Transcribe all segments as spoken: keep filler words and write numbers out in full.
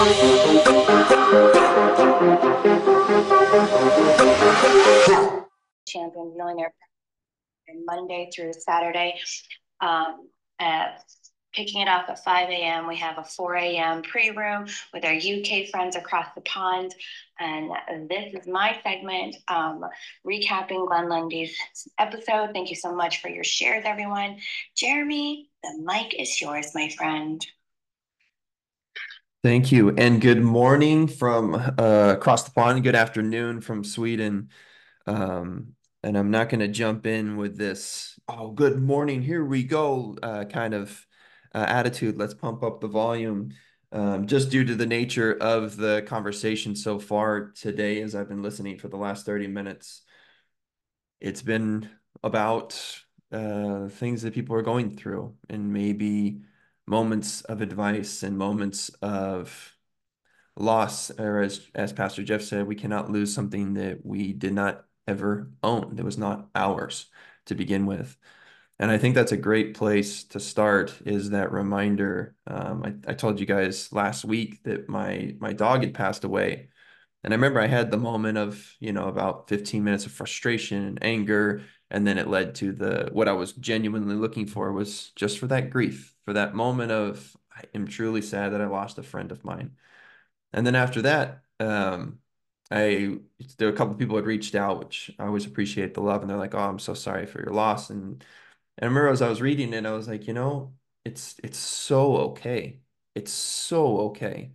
Champion Millionaire Monday through Saturday. Um, at Picking it up at five a m, we have a four a m pre-room with our U K friends across the pond. And this is my segment, um, recapping Glenn Lundy's episode. Thank you so much for your shares, everyone. Jeremy, the mic is yours, my friend. Thank you. And good morning from uh, across the pond. Good afternoon from Sweden. Um, and I'm not going to jump in with this, oh, good morning, here we go, uh, kind of uh, attitude. Let's pump up the volume. Um, just due to the nature of the conversation so far today, as I've been listening for the last thirty minutes, it's been about uh, things that people are going through and maybe moments of advice and moments of loss, or as as Pastor Jeff said, we cannot lose something that we did not ever own, that was not ours to begin with. And I think that's a great place to start, is that reminder. Um, I, I told you guys last week that my my dog had passed away. And I remember I had the moment of, you know, about fifteen minutes of frustration and anger. And then it led to the what I was genuinely looking for was just for that grief, for that moment of, I am truly sad that I lost a friend of mine. And then after that, um, I there were a couple of people had reached out, which I always appreciate the love, and they're like, "Oh, I'm so sorry for your loss." And and I remember as I was reading it, I was like, you know, it's it's so okay. It's so okay.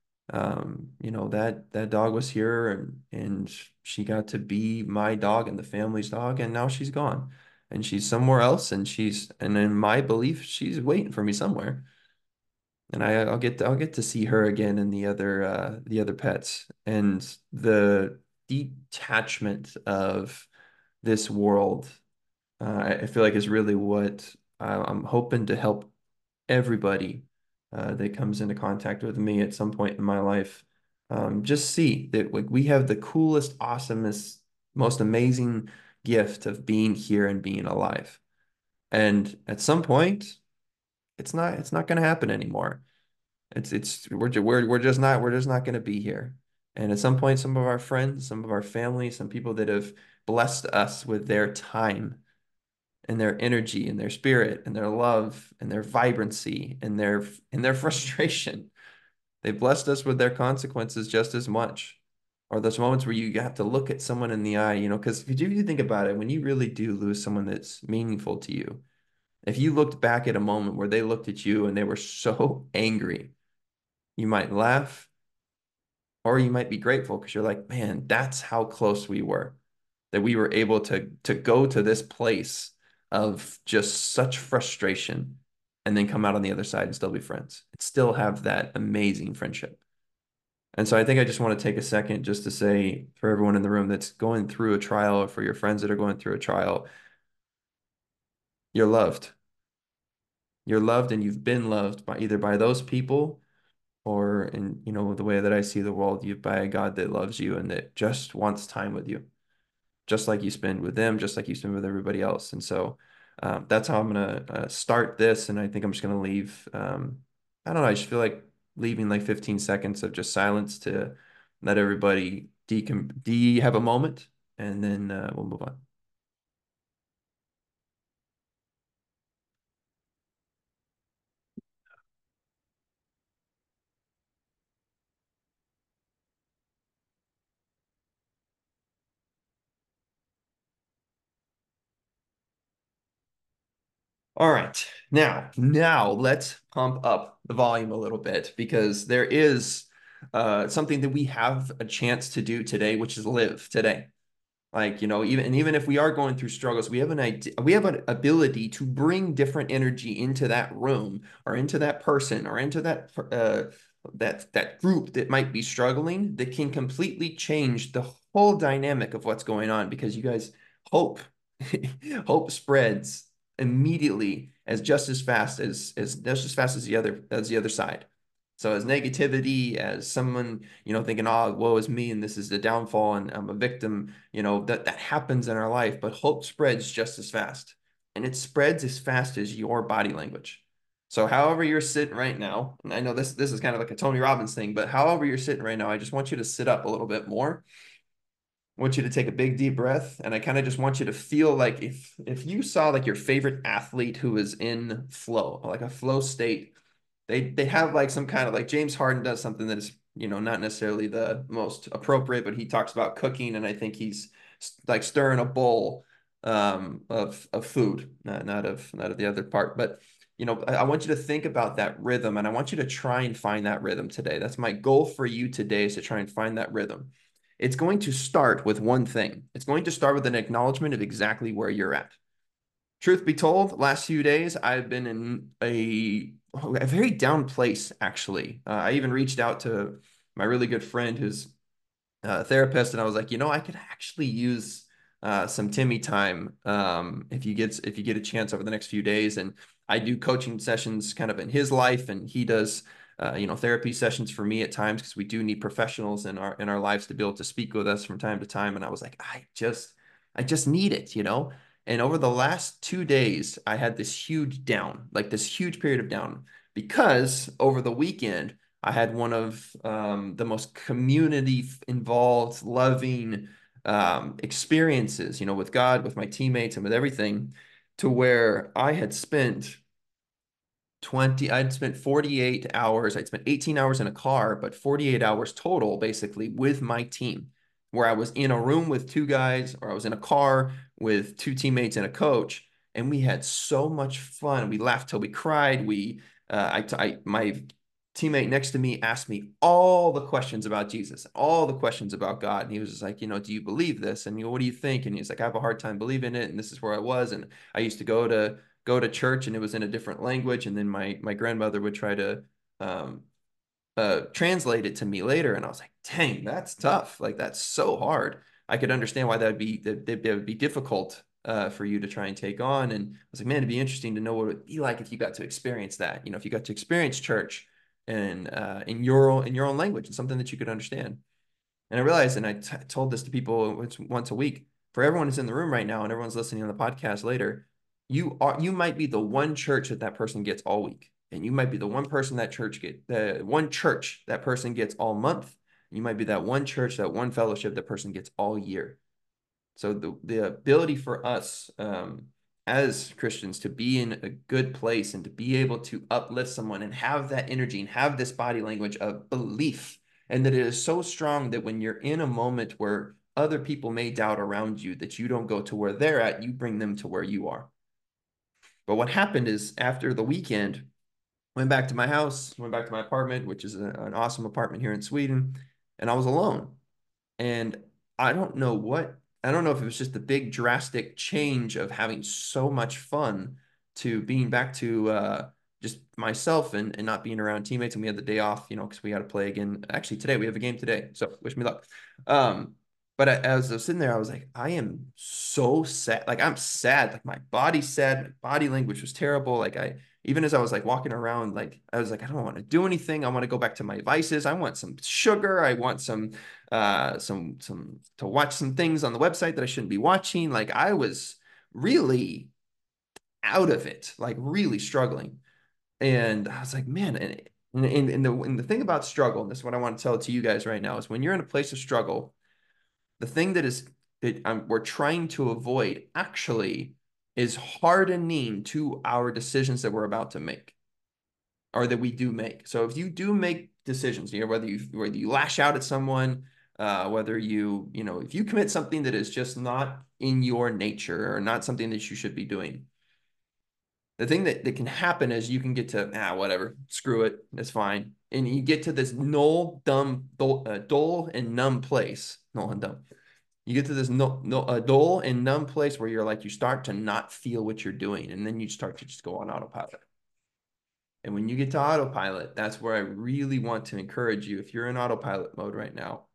Um, you know, that that dog was here, and and she got to be my dog and the family's dog, and now she's gone. And she's somewhere else, and she's and in my belief, she's waiting for me somewhere. And I, I'll get to, I'll get to see her again and the other uh, the other pets, and the detachment of this world. Uh, I I feel like is really what I, I'm hoping to help everybody uh, that comes into contact with me at some point in my life. Um, just see that, like, we have the coolest, awesomest, most amazing gift of being here and being alive. And at some point, it's not it's not going to happen anymore. It's it's we're ju- we're we're just not we're just not going to be here. And at some point, some of our friends, some of our family, some people that have blessed us with their time and their energy and their spirit and their love and their vibrancy and their and their frustration, they blessed us with their consequences just as much. Or those moments where you have to look at someone in the eye, you know, because if you think about it, when you really do lose someone that's meaningful to you, if you looked back at a moment where they looked at you and they were so angry, you might laugh, or you might be grateful because you're like, man, that's how close we were, that we were able to to go to this place of just such frustration and then come out on the other side and still be friends and still have that amazing friendship. And so I think I just want to take a second just to say, for everyone in the room that's going through a trial, or for your friends that are going through a trial, you're loved. You're loved, and you've been loved by either by those people, or in, you know, the way that I see the world, you by a God that loves you and that just wants time with you, just like you spend with them, just like you spend with everybody else. And so um, that's how I'm gonna uh, start this. And I think I'm just gonna leave. Um, I don't know. I just feel like leaving like fifteen seconds of just silence to let everybody decom de have a moment, and then uh, we'll move on. All right. Now, now let's pump up the volume a little bit, because there is uh, something that we have a chance to do today, which is live today. Like, you know, even and even if we are going through struggles, we have an idea, we have an ability to bring different energy into that room, or into that person, or into that uh, that that group that might be struggling, that can completely change the whole dynamic of what's going on. Because you guys, hope hope spreads immediately, as just as fast as as just as fast as the other as the other side. So as negativity, as someone, you know, thinking, oh, woe is me, and this is the downfall, and I'm a victim, you know, that that happens in our life. But hope spreads just as fast. And it spreads as fast as your body language. So however you're sitting right now, and I know this this is kind of like a Tony Robbins thing, but however you're sitting right now, I just want you to sit up a little bit more. I want you to take a big deep breath, and I kind of just want you to feel like if if you saw like your favorite athlete who is in flow, like a flow state, they they have like some kind of like James Harden does something that is, you know, not necessarily the most appropriate, but he talks about cooking, and I think he's like stirring a bowl um of of food, not not of not of the other part, but you know, I, I want you to think about that rhythm, and I want you to try and find that rhythm today. That's my goal for you today, is to try and find that rhythm. It's going to start with one thing. It's going to start with an acknowledgement of exactly where you're at. Truth be told, last few days I've been in a a very down place, actually. Uh, I even reached out to my really good friend who's a therapist, and I was like, you know, I could actually use uh, some Timmy time um, if you get if you get a chance over the next few days. And I do coaching sessions kind of in his life, and he does uh, you know, therapy sessions for me at times, because we do need professionals in our in our lives to be able to speak with us from time to time. And I was like, I just I just need it, you know. And over the last two days, I had this huge down, like this huge period of down, because over the weekend I had one of um, the most community involved, loving um, experiences, you know, with God, with my teammates, and with everything, to where I had spent twenty, I'd spent forty-eight hours. I'd spent eighteen hours in a car, but forty-eight hours total, basically, with my team, where I was in a room with two guys, or I was in a car with two teammates and a coach. And we had so much fun. We laughed till we cried. We, uh, I, I, my teammate next to me asked me all the questions about Jesus, all the questions about God. And he was just like, you know, do you believe this? And you know, what do you think? And he's like, I have a hard time believing it. And this is where I was. And I used to go to go to church, and it was in a different language. And then my my grandmother would try to um, uh, translate it to me later. And I was like, dang, that's tough. Like, that's so hard. I could understand why that would be that, that would be difficult uh, for you to try and take on. And I was like, man, it'd be interesting to know what it would be like if you got to experience that. You know, if you got to experience church and uh, in your own in your own language, and something that you could understand. And I realized, and I t- told this to people once a week, for everyone who's in the room right now and everyone's listening on the podcast later, you are you might be the one church that that person gets all week, and you might be the one person that church get the one church that person gets all month. You might be that one church, that one fellowship that person gets all year. So the the ability for us um, as Christians to be in a good place and to be able to uplift someone and have that energy and have this body language of belief, and that it is so strong that when you're in a moment where other people may doubt around you, that you don't go to where they're at, you bring them to where you are. But what happened is, after the weekend, went back to my house, went back to my apartment, which is a, an awesome apartment here in Sweden, and I was alone. And I don't know what, I don't know if it was just the big drastic change of having so much fun to being back to uh, just myself, and, and not being around teammates. And we had the day off, you know, because we got to play again. Actually, today we have a game today. So wish me luck. Um, but I, as I was sitting there, I was like, I am so sad. Like, I'm sad. Like, my body's sad. My body language was terrible. Like, I, even as I was like walking around, like, I was like, I don't want to do anything. I want to go back to my vices. I want some sugar. I want some uh some some to watch some things on the website that I shouldn't be watching. Like, I was really out of it, like really struggling. And I was like, man, and and, and the and the thing about struggle, and this is what I want to tell to you guys right now, is when you're in a place of struggle, the thing that is that um, we're trying to avoid actually is hardening to our decisions that we're about to make, or that we do make. So if you do make decisions, you know, whether you whether you lash out at someone, uh, whether you, you know, if you commit something that is just not in your nature, or not something that you should be doing, the thing that, that can happen is you can get to, ah, whatever, screw it, it's fine. And you get to this null, dumb, dull, uh, dull and numb place. Null and dumb. You get to this no, no, uh, dull and numb place where you're like, you start to not feel what you're doing. And then you start to just go on autopilot. And when you get to autopilot, that's where I really want to encourage you. If you're in autopilot mode right now,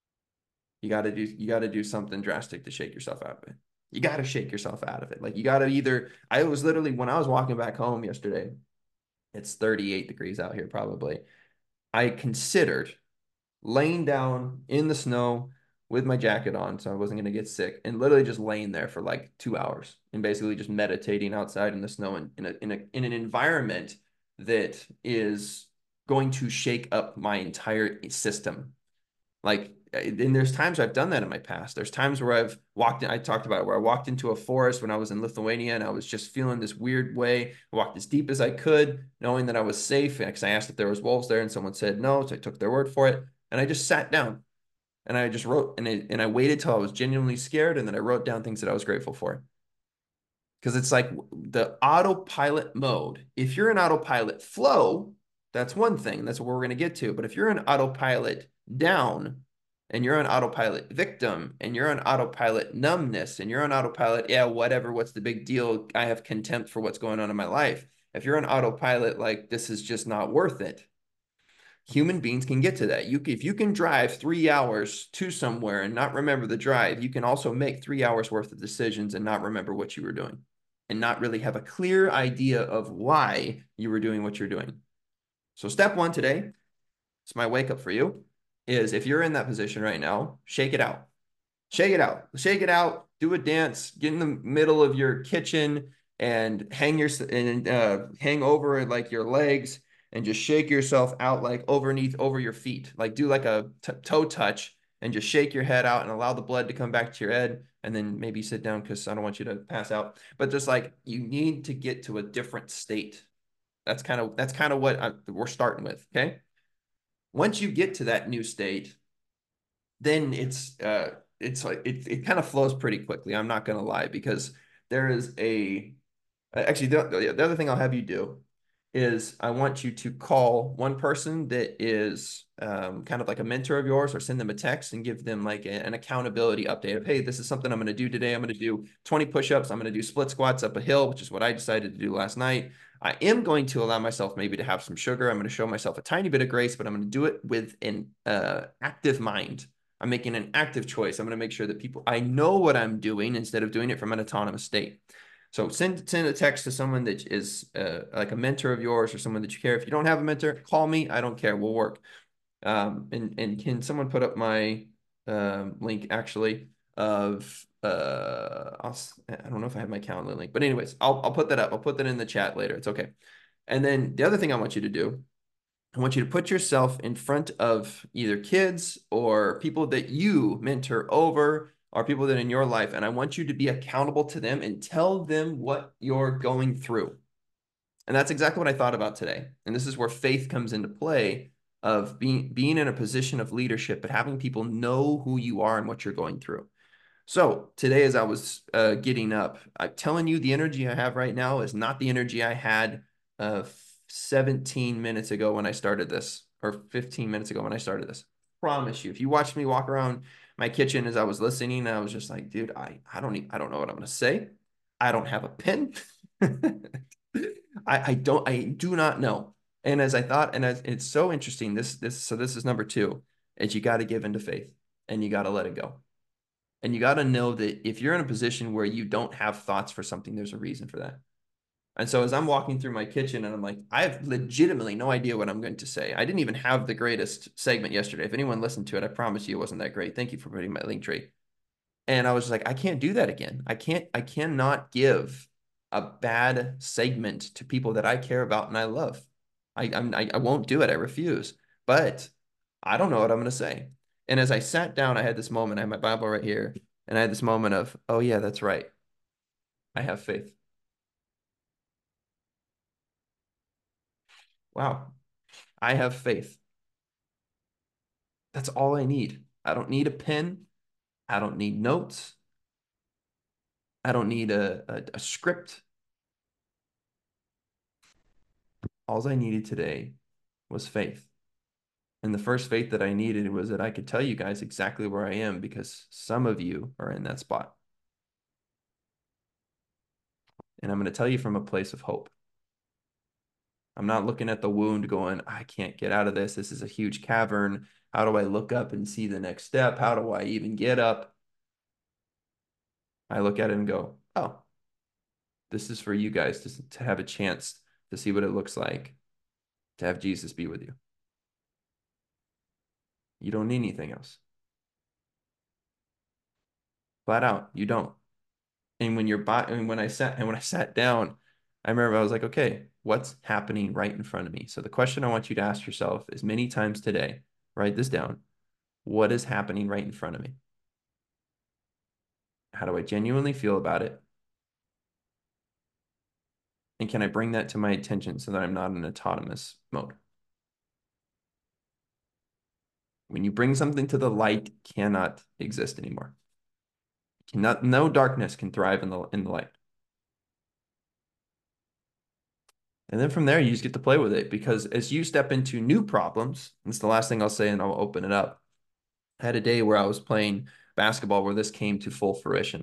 you got to do you got to do something drastic to shake yourself out of it. You got to shake yourself out of it. Like, you got to either, I was literally, when I was walking back home yesterday, it's thirty-eight degrees out here probably. I considered laying down in the snow with my jacket on so I wasn't going to get sick, and literally just laying there for like two hours and basically just meditating outside in the snow, and in a, in a in an environment that is going to shake up my entire system. Like, and there's times I've done that in my past. There's times where I've walked in, I talked about it, where I walked into a forest when I was in Lithuania and I was just feeling this weird way. I walked as deep as I could, knowing that I was safe. Because I asked if there was wolves there and someone said no. So I took their word for it. And I just sat down and I just wrote and I, and I waited till I was genuinely scared. And then I wrote down things that I was grateful for. Because it's like the autopilot mode. If you're in autopilot flow, that's one thing. That's what we're going to get to. But if you're in autopilot down and you're on autopilot victim and you're on autopilot numbness and you're on autopilot, yeah, whatever, what's the big deal? I have contempt for what's going on in my life. If you're on autopilot, like this is just not worth it. Human beings can get to that. You, if you can drive three hours to somewhere and not remember the drive, you can also make three hours worth of decisions and not remember what you were doing and not really have a clear idea of why you were doing what you're doing. So step one today, it's my wake up for you, is if you're in that position right now, shake it out. Shake it out. Shake it out. Do a dance. Get in the middle of your kitchen and hang your and uh, hang over like your legs and just shake yourself out like overneath over your feet. Like do like a t- toe touch and just shake your head out and allow the blood to come back to your head. And then maybe sit down because I don't want you to pass out. But just like you need to get to a different state. That's kind of that's kind of what I, we're starting with. Okay. Once you get to that new state, then it's uh it's like it, it kind of flows pretty quickly. I'm not gonna lie, because there is a actually the, the other thing I'll have you do is I want you to call one person that is um, kind of like a mentor of yours, or send them a text and give them like a, an accountability update of, hey, this is something I'm going to do today. I'm going to do twenty push-ups. I'm going to do split squats up a hill, which is what I decided to do last night. I am going to allow myself maybe to have some sugar. I'm going to show myself a tiny bit of grace, but I'm going to do it with an uh, active mind. I'm making an active choice. I'm going to make sure that people, I know what I'm doing instead of doing it from an autonomous state. So send send a text to someone that is uh, like a mentor of yours or someone that you care. If you don't have a mentor, call me. I don't care. We'll work. Um, and and can someone put up my um, link actually of uh I'll, I don't know if I have my calendar link, but anyways, I'll I'll put that up. I'll put that in the chat later. It's okay. And then the other thing I want you to do, I want you to put yourself in front of either kids or people that you mentor over, or people that are in your life, and I want you to be accountable to them and tell them what you're going through. And that's exactly what I thought about today. And this is where faith comes into play, of being being in a position of leadership, but having people know who you are and what you're going through. So today, as I was uh, getting up, I'm telling you, the energy I have right now is not the energy I had uh, seventeen minutes ago when I started this, or fifteen minutes ago when I started this. Promise you. If you watched me walk around my kitchen as I was listening, I was just like, dude, I, I don't even, I don't know what I'm going to say. I don't have a pen. I, I don't, I do not know. And as I thought, and as, it's so interesting, this, this, so this is number two, is you got to give into faith and you got to let it go. And you got to know that if you're in a position where you don't have thoughts for something, there's a reason for that. And so as I'm walking through my kitchen and I'm like, I have legitimately no idea what I'm going to say. I didn't even have the greatest segment yesterday. If anyone listened to it, I promise you it wasn't that great. Thank you for putting my link tree. And I was just like, I can't do that again. I can't, I cannot give a bad segment to people that I care about and I love. I, I'm, I, I won't do it. I refuse. But I don't know what I'm going to say. And as I sat down, I had this moment. I had my Bible right here, and I had this moment of, oh yeah, that's right. I have faith. Wow. I have faith. That's all I need. I don't need a pen. I don't need notes. I don't need a, a, a script. All I needed today was faith. And the first faith that I needed was that I could tell you guys exactly where I am, because some of you are in that spot. And I'm going to tell you from a place of hope. I'm not looking at the wound going, I can't get out of this. This is a huge cavern. How do I look up and see the next step? How do I even get up? I look at it and go, oh, this is for you guys to, to have a chance to see what it looks like to have Jesus be with you. You don't need anything else. Flat out, you don't. And when you're by, and when I sat and when I sat down, I remember I was like, okay, what's happening right in front of me? So the question I want you to ask yourself is many times today, write this down. What is happening right in front of me? How do I genuinely feel about it? And can I bring that to my attention so that I'm not in autonomous mode? When you bring something to the light, cannot exist anymore. Cannot, no darkness can thrive in the in the light. And then from there, you just get to play with it because as you step into new problems, it's the last thing I'll say, and I'll open it up. I had a day where I was playing basketball where this came to full fruition.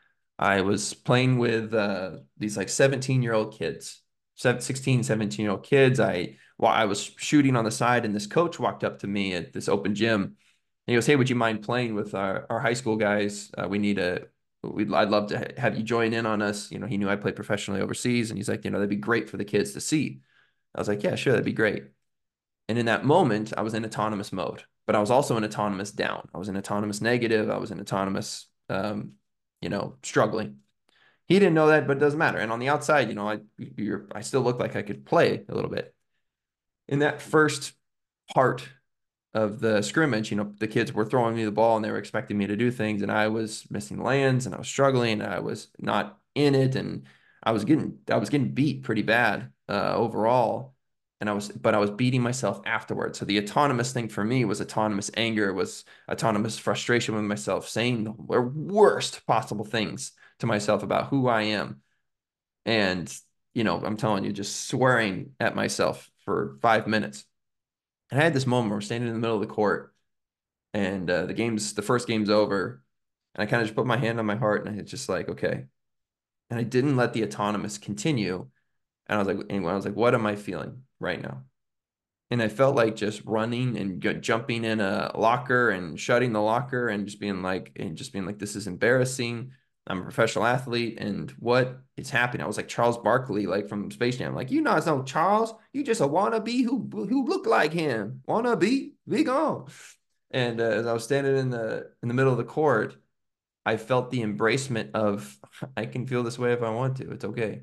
I was playing with uh, these like seventeen year old kids, sixteen, seventeen year old kids. I, while I was shooting on the side, and this coach walked up to me at this open gym. And he goes, "Hey, would you mind playing with our, our high school guys? Uh, we need a, we'd, I'd love to have you join in on us." You know, he knew I played professionally overseas, and he's like, you know, that'd be great for the kids to see. I was like, yeah, sure, that'd be great. And in that moment, I was in autonomous mode, but I was also in autonomous down. I was in autonomous negative. I was in autonomous, um, you know, struggling. He didn't know that, but it doesn't matter. And on the outside, you know, I you're I still looked like I could play a little bit. In that first part of the scrimmage, you know, the kids were throwing me the ball and they were expecting me to do things, and I was missing lands and I was struggling. And I was not in it, and I was getting I was getting beat pretty bad uh, overall. And I was, but I was beating myself afterwards. So the autonomous thing for me was autonomous anger, was autonomous frustration with myself, saying the worst possible things to myself about who I am. And, you know, I'm telling you, just swearing at myself for five minutes. And I had this moment where we're standing in the middle of the court and uh, the game's, the first game's over. And I kind of just put my hand on my heart and it's just like, okay. And I didn't let the autonomous continue. And I was like, anyway, I was like, what am I feeling right now? And I felt like just running and jumping in a locker and shutting the locker and just being like, and just being like, this is embarrassing. I'm a professional athlete, and what is happening? I was like Charles Barkley, like from Space Jam. Like, you know, it's no Charles. You just a wannabe who who look like him. Wannabe, be gone. And uh, as I was standing in the in the middle of the court, I felt the embracement of I can feel this way if I want to. It's okay.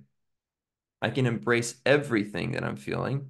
I can embrace everything that I'm feeling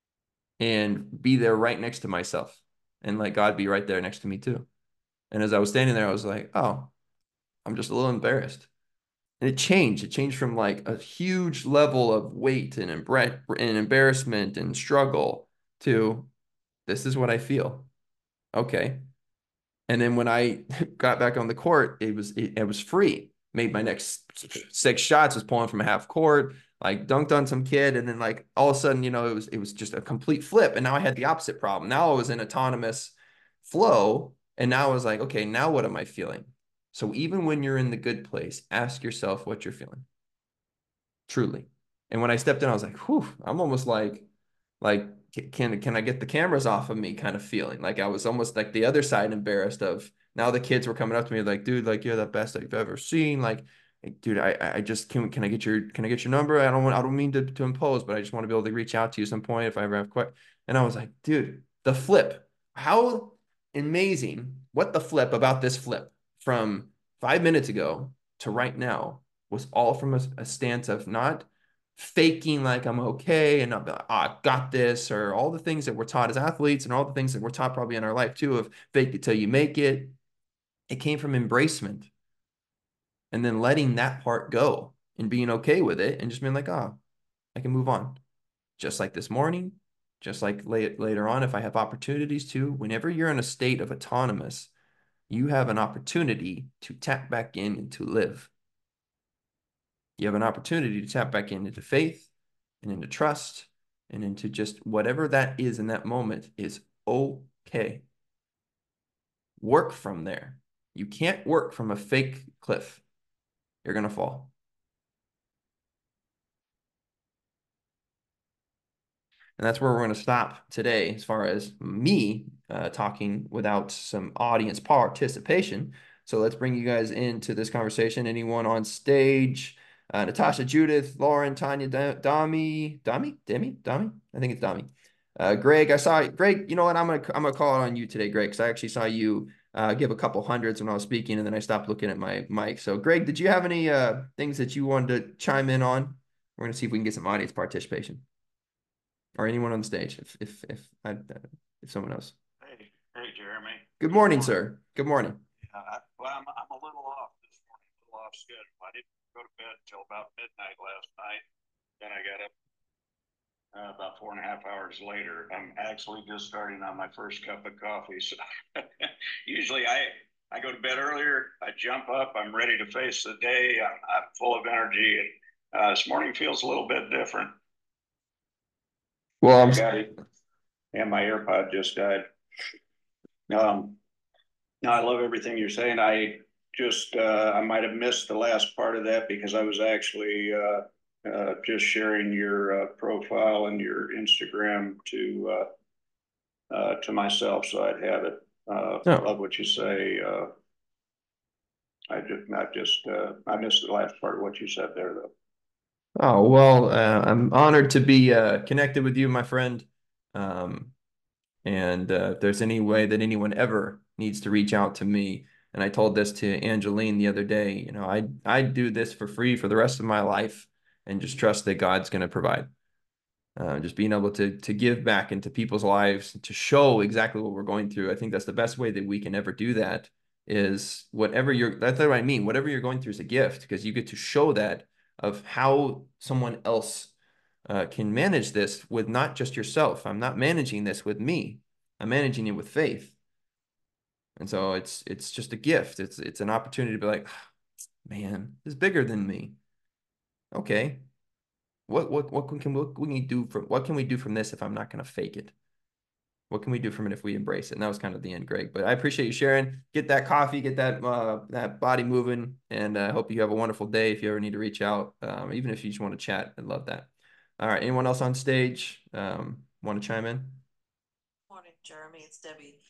and be there right next to myself and let God be right there next to me too. And as I was standing there, I was like, oh, I'm just a little embarrassed. And it changed. It changed from like a huge level of weight and, embra- and embarrassment and struggle to this is what I feel. Okay. And then when I got back on the court, it was it, it was free. Made my next six shots, was pulling from a half court, like dunked on some kid, and then like all of a sudden, you know, it was it was just a complete flip. And now I had the opposite problem. Now I was in autonomous flow, and now I was like, okay, now what am I feeling? So even when you're in the good place, ask yourself what you're feeling, truly. And when I stepped in, I was like, whew, I'm almost like like can can I get the cameras off of me kind of feeling. Like I was almost like the other side embarrassed of now the kids were coming up to me like, dude, like you're the best I've ever seen. Like, dude, I I just can can I get your can I get your number? I don't want I don't mean to, to impose, but I just want to be able to reach out to you some point if I ever have questions. And I was like, dude, the flip. How amazing. What the flip about this flip from five minutes ago to right now was all from a, a stance of not faking like I'm okay and not be like, oh, I got this, or all the things that we're taught as athletes and all the things that we're taught probably in our life too of fake it till you make it. It came from embracement and then letting that part go and being okay with it and just being like, oh, I can move on. Just like this morning, just like late, later on, if I have opportunities to, whenever you're in a state of autonomous, you have an opportunity to tap back in and to live. You have an opportunity to tap back in into faith and into trust and into just whatever that is in that moment is okay. Work from there. You can't work from a fake cliff. You're going to fall. And that's where we're going to stop today as far as me uh, talking without some audience participation. So let's bring you guys into this conversation. Anyone on stage? Uh, Natasha, Judith, Lauren, Tanya, Dami, Dami, Demi, Dami. I think it's Dami. Uh, Greg, I saw Greg. You know what? I'm gonna I'm gonna call it on you today, Greg, because I actually saw you uh, give a couple hundreds when I was speaking, and then I stopped looking at my mic. So, Greg, did you have any uh, things that you wanted to chime in on We're gonna see if we can get some audience participation or anyone on the stage. If if if I, if someone else. Hey, hey, Jeremy. Good morning, sir. Good morning. Yeah, I, well, I'm, I'm a little off this morning, a little off schedule. I didn't go to bed until about midnight last night. Then I got up uh, about four and a half hours later. I'm actually just starting on my first cup of coffee. So usually I, I go to bed earlier. I jump up. I'm ready to face the day. I'm, I'm full of energy. And uh, this morning feels a little bit different. Well, I'm got it. And my AirPod just died. Um, no, I love everything you're saying. I just, uh, I might have missed the last part of that because I was actually uh, uh, just sharing your uh, profile and your Instagram to uh, uh, to myself, so I'd have it. Uh, oh. Love what you say. Uh, I just, not just, uh, I missed the last part of what you said there, though. Oh, well, uh, I'm honored to be uh, connected with you, my friend. Um, and uh, if there's any way that anyone ever needs to reach out to me, and I told this to Angeline the other day, you know, I I do this for free for the rest of my life and just trust that God's going to provide. Uh, just being able to to give back into people's lives, to show exactly what we're going through. I think that's the best way that we can ever do that is whatever you're, that's what I mean. Whatever you're going through is a gift because you get to show that of how someone else uh, can manage this with not just yourself. I'm not managing this with me. I'm managing it with faith. And so it's it's just a gift. It's it's an opportunity to be like, man, this is bigger than me. Okay. What what what can what can we do from what can we do from this if I'm not going to fake it? What can we do from it if we embrace it? And that was kind of the end, Greg. But I appreciate you sharing. Get that coffee, get that uh, that body moving, and I uh, hope you have a wonderful day. If you ever need to reach out, um, even if you just want to chat, I'd love that. All right, anyone else on stage um, want to chime in? Morning, Jeremy. It's Debbie.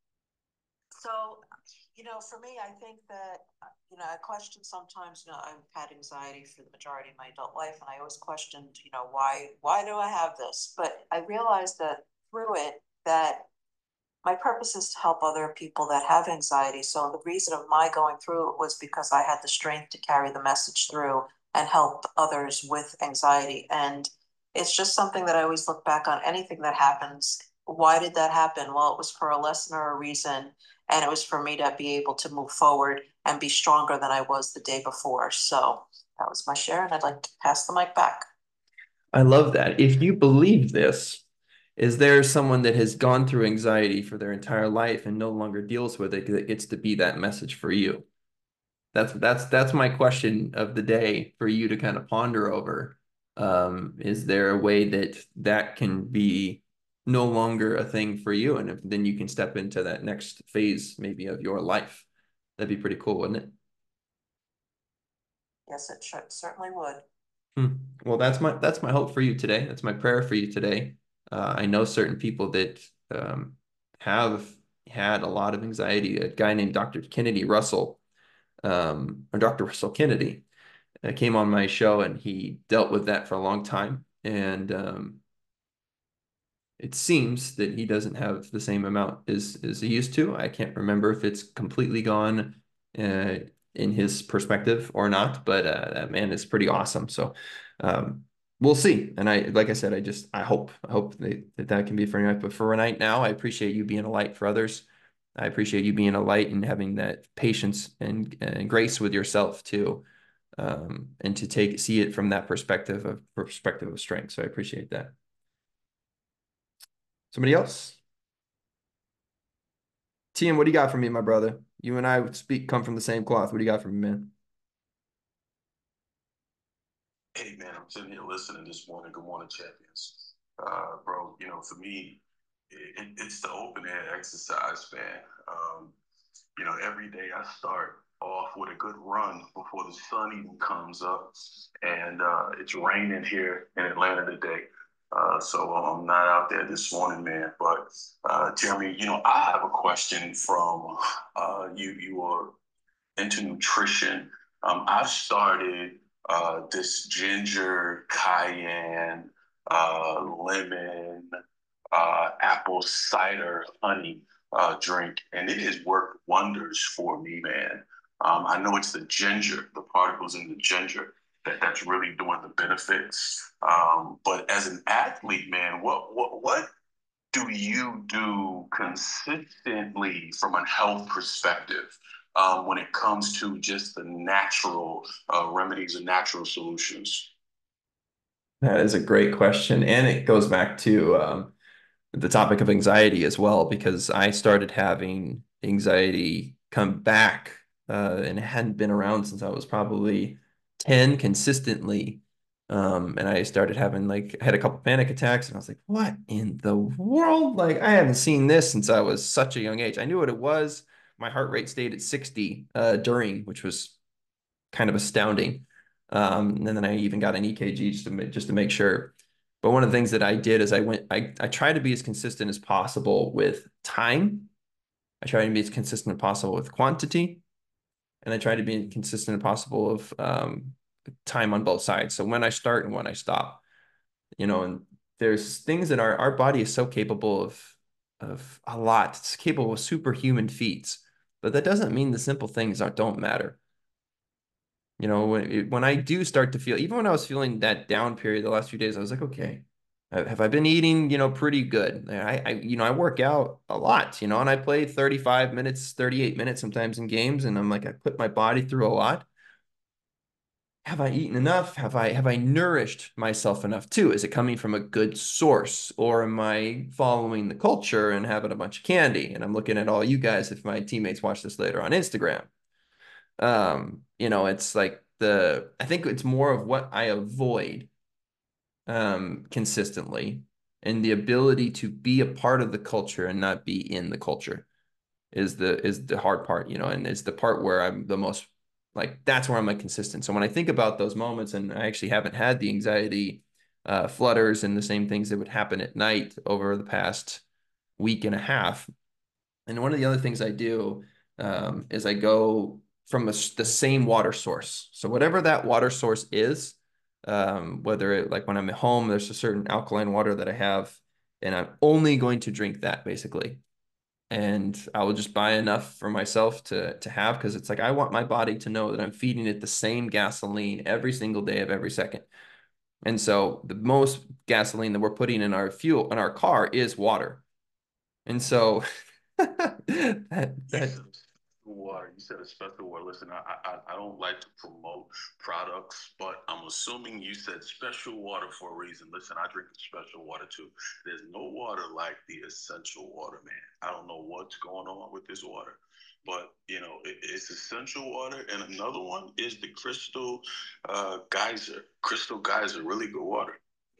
So, you know, for me, I think that, you know, I question sometimes, you know, I've had anxiety for the majority of my adult life, and I always questioned, you know, why, why do I have this? But I realized that through it, that my purpose is to help other people that have anxiety. So the reason of my going through it was because I had the strength to carry the message through and help others with anxiety. And it's just something that I always look back on. Anything that happens, why did that happen? Well, it was for a lesson or a reason. And it was for me to be able to move forward and be stronger than I was the day before. So that was my share, and I'd like to pass the mic back. I love that. If you believe this, is there someone that has gone through anxiety for their entire life and no longer deals with it that gets to be that message for you? That's that's that's my question of the day for you to kind of ponder over. Um, is there a way that that can be no longer a thing for you, and if, then you can step into that next phase maybe of your life? That'd be pretty cool, wouldn't it? Yes, it should, certainly would. Hmm. Well, that's my that's my hope for you today. That's my prayer for you today. Uh, I know certain people that um, have had a lot of anxiety. A guy named Doctor Kennedy Russell, um, or Doctor Russell Kennedy, uh, came on my show, and he dealt with that for a long time. And um, it seems that he doesn't have the same amount as as he used to. I can't remember if it's completely gone uh, in his perspective or not, but uh, that man is pretty awesome. So um, we'll see. And I, like I said, I just I hope I hope that that, that can be for tonight. But for right now, I appreciate you being a light for others. I appreciate you being a light and having that patience and, and grace with yourself too, um, and to take see it from that perspective of perspective of strength. So I appreciate that. Somebody else? Tim, what do you got for me, my brother? You and I speak come from the same cloth. What do you got for me, man? Hey man, I'm sitting here listening this morning. Good morning, champions. Uh, bro, you know, for me, it, it's the open air exercise, man. Um, you know, every day I start off with a good run before the sun even comes up. And uh, it's raining here in Atlanta today. Uh, so I'm not out there this morning, man. But uh, Jeremy, you know, I have a question from uh, you. You are into nutrition. Um, I've started uh, this ginger, cayenne, uh, lemon, uh, apple cider honey uh, drink, and it has worked wonders for me, man. Um, I know it's the ginger, the particles in the ginger that that's really doing the benefits. Um, but as an athlete, man, what what what do you do consistently from a health perspective um, when it comes to just the natural uh, remedies and natural solutions? That is a great question. And it goes back to um, the topic of anxiety as well, because I started having anxiety come back uh, and it hadn't been around since I was probably ten consistently. Um, and I started having like, I had a couple panic attacks and I was like, what in the world? Like, I haven't seen this since I was such a young age. I knew what it was. My heart rate stayed at sixty uh, during, which was kind of astounding. Um, and then I even got an E K G just to, just to make sure. But one of the things that I did is I went, I, I tried to be as consistent as possible with time. I tried to be as consistent as possible with quantity. And I tried to be as consistent as possible of um, time on both sides. So when I start and when I stop, you know, and there's things that our, our body is so capable of, of a lot. It's capable of superhuman feats, but that doesn't mean the simple things don't, don't matter. You know, when when I do start to feel, even when I was feeling that down period the last few days, I was like, okay, uh, have I been eating, you know, pretty good? I, I, you know, I work out a lot, you know, and I play thirty-five minutes, thirty-eight minutes sometimes in games, and I'm like, I put my body through a lot. Have I eaten enough? Have I have I nourished myself enough too? Is it coming from a good source, or am I following the culture and having a bunch of candy? And I'm looking at all you guys, if my teammates watch this later on Instagram. Um, you know, it's like the, I think it's more of what I avoid um consistently, and the ability to be a part of the culture and not be in the culture is the is the hard part, you know, and it's the part where I'm the most like, that's where I'm like consistent. So when I think about those moments, and I actually haven't had the anxiety uh flutters and the same things that would happen at night over the past week and a half. And one of the other things I do um, is I go from a, the same water source. So whatever that water source is, um, whether it, like when I'm at home, there's a certain alkaline water that I have, and I'm only going to drink that basically. And I will just buy enough for myself to to have, because it's like I want my body to know that I'm feeding it the same gasoline every single day of every second. And so the most gasoline that we're putting in our fuel in our car is water. And so that that Water. You said a special water. Listen, I, I I don't like to promote products, but I'm assuming you said special water for a reason. Listen, I drink special water too. There's no water like the essential water, man. I don't know what's going on with this water, but you know it, it's essential water. And another one is the Crystal uh, Geyser. Crystal Geyser, really good water.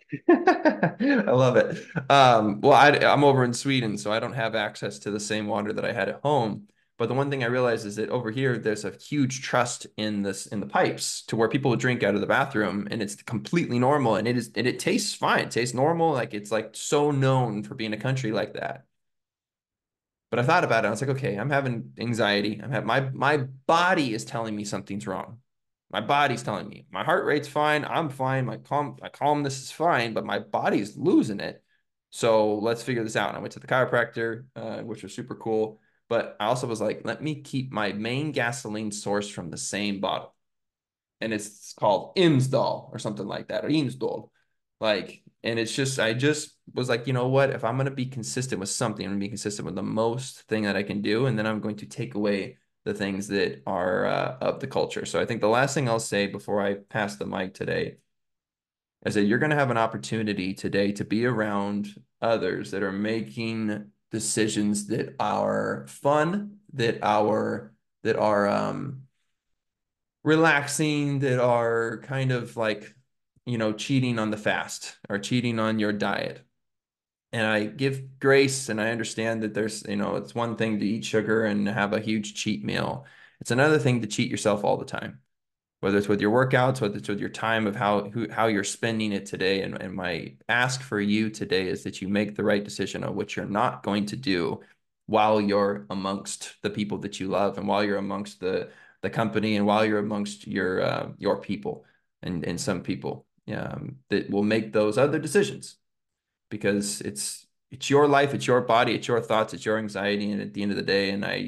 I love it. Um, well, I, I'm over in Sweden, so I don't have access to the same water that I had at home. But the one thing I realized is that over here, there's a huge trust in this in the pipes, to where people would drink out of the bathroom, and it's completely normal, and it is and it tastes fine. It tastes normal, like it's like so known for being a country like that. But I thought about it. I was like, okay, I'm having anxiety. I'm having, my my body is telling me something's wrong. My body's telling me my heart rate's fine. I'm fine. My calm my calmness is fine, but my body's losing it. So let's figure this out. And I went to the chiropractor, uh, which was super cool. But I also was like, let me keep my main gasoline source from the same bottle, and it's called Imsdal or something like that, or Imsdal. Like, and it's just, I just was like, you know what? If I'm going to be consistent with something, I'm going to be consistent with the most thing that I can do. And then I'm going to take away the things that are uh, of the culture. So I think the last thing I'll say before I pass the mic today is that you're going to have an opportunity today to be around others that are making decisions that are fun, that are, that are, um, relaxing, that are kind of like, you know, cheating on the fast or cheating on your diet. And I give grace, and I understand that there's, you know, it's one thing to eat sugar and have a huge cheat meal. It's another thing to cheat yourself all the time, whether it's with your workouts, whether it's with your time of how who, how you're spending it today. And, and my ask for you today is that you make the right decision on what you're not going to do while you're amongst the people that you love, and while you're amongst the the company, and while you're amongst your uh, your people, and and some people um, that will make those other decisions, because it's it's your life, it's your body, it's your thoughts, it's your anxiety, and at the end of the day, and I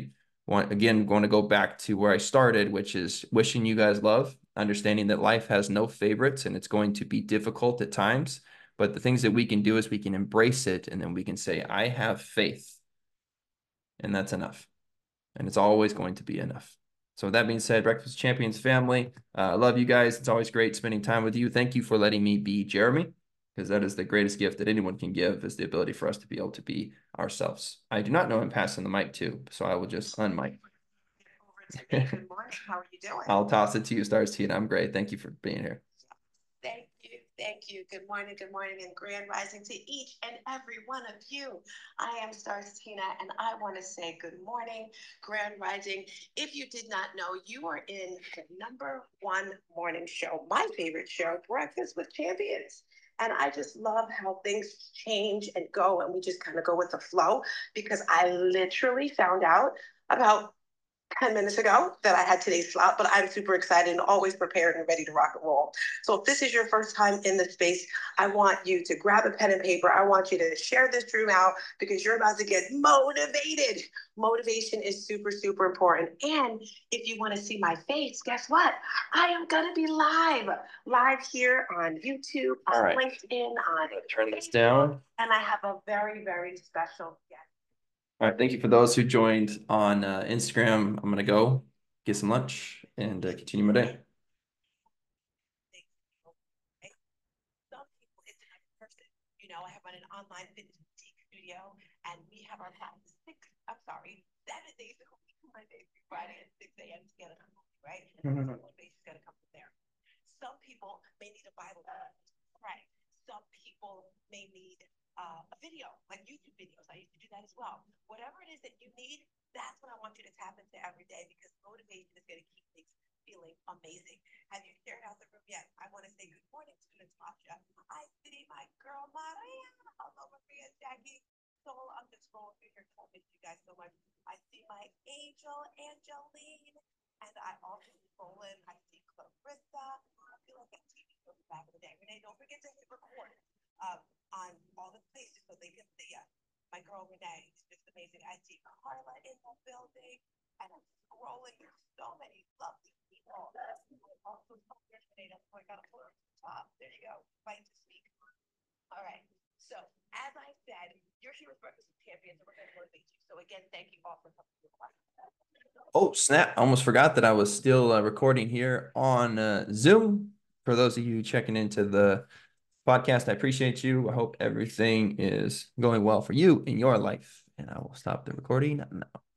Want, again, going to go back to where I started, which is wishing you guys love, understanding that life has no favorites and it's going to be difficult at times. But the things that we can do is we can embrace it, and then we can say, I have faith. And that's enough. And it's always going to be enough. So with that being said, Breakfast Champions family, uh, I love you guys. It's always great spending time with you. Thank you for letting me be Jeremy, because that is the greatest gift that anyone can give, is the ability for us to be able to be ourselves. I do not know I'm passing the mic to, so I will just unmic. Good morning. How are you doing? I'll toss it to you, Stars Tina. I'm great. Thank you for being here. Thank you. Thank you. Good morning. Good morning and grand rising to each and every one of you. I am Stars Tina, and I want to say good morning, grand rising. If you did not know, you are in the number one morning show, my favorite show, Breakfast with Champions. And I just love how things change and go, and we just kind of go with the flow, because I literally found out about ten minutes ago that I had today's slot, but I'm super excited and always prepared and ready to rock and roll. So if this is your first time in the space, I want you to grab a pen and paper. I want you to share this room out, because you're about to get motivated. Motivation is super, super important. And if you want to see my face, guess what? I am going to be live, live here on YouTube, on All right. LinkedIn, on Turn this down. And I have a very, very special guest. All right. Thank you for those who joined on uh, Instagram. I'm going to go get some lunch and uh, continue my day. Some people, it's another person. You know, I have an online fitness boutique studio, and we have our classes six, I'm sorry, seven days a week, Monday through Friday at six a m together, right? And Mhm. motivation's got to come from there. Some people may need a Bible class, right? Some people may need uh, a video, like YouTube videos. I used to do that as well. Whatever it is that you need, that's what I want you to tap into every day, because motivation is going to keep things feeling amazing. Have you shared out the room yet? I want to say good morning, students. Masha. I see my girl Maria. Hello, Maria, Jackie. So I'm just rolling through here. I miss you guys so much. I see my angel Angeline, and I also see Roland. I see Clarissa. I feel like that T V show back in the day. Renee, don't forget to hit record um, on all the places so they can see us. My girl Renee is just amazing. I see Carla in the building, and I'm scrolling. There's so many lovely people. Also, Renee, that's why I got to put her to the top. There you go. Fight to speak. All right. So, as I said, you're here with Breakfast with Champions, and we're going to motivate you. So, again, thank you all for coming to the class. Oh, snap. I almost forgot that I was still uh, recording here on uh, Zoom. For those of you checking into the podcast, I appreciate you. I hope everything is going well for you in your life. And I will stop the recording now.